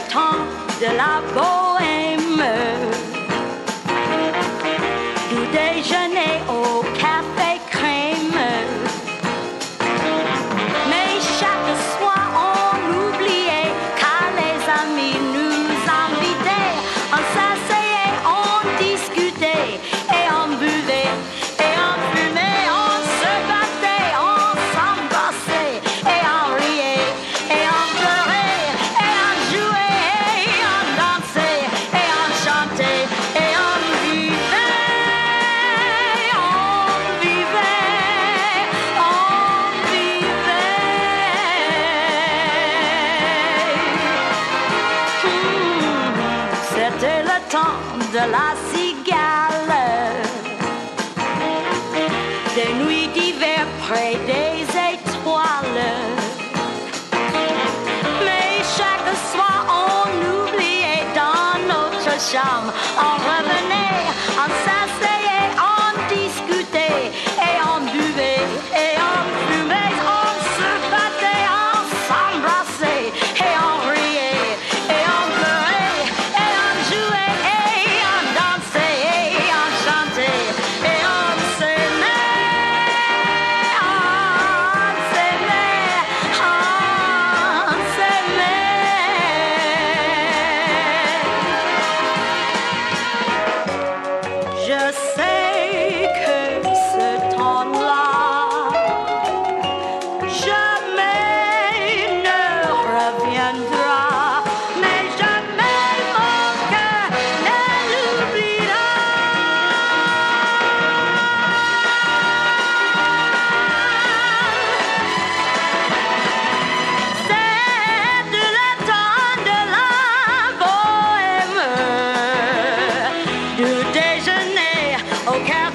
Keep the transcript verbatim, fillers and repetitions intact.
temps de la bohème, du déjeuner au café crème. Mais chaque soir on oubliait car les amis nous invitaient. On s'asseyait, on discutait et on buvait et on fumait, on se battait, on s'embrassait et on riait et on pleurait et on jouait et on dansait et on chantait et on vivait, on vivait, on vivait. Hmm, C'était le temps de la cigale, des nuits d'hiver près des étoiles. Mais chaque soir on oubliait dans notre chambre, on revenait, on s'asseyait, on discutait et on buvait et on fumait, on se battait, on s'embrassait et on riait et on pleurait et on jouait et on dansait et on chantait et on s'aimait, on s'aimait, on s'aimait. Je sais que ce temps-là jamais ne reviendra, mais jamais mon cœur ne l'oubliera. C'est le temps de la bohème, du déjeuner au café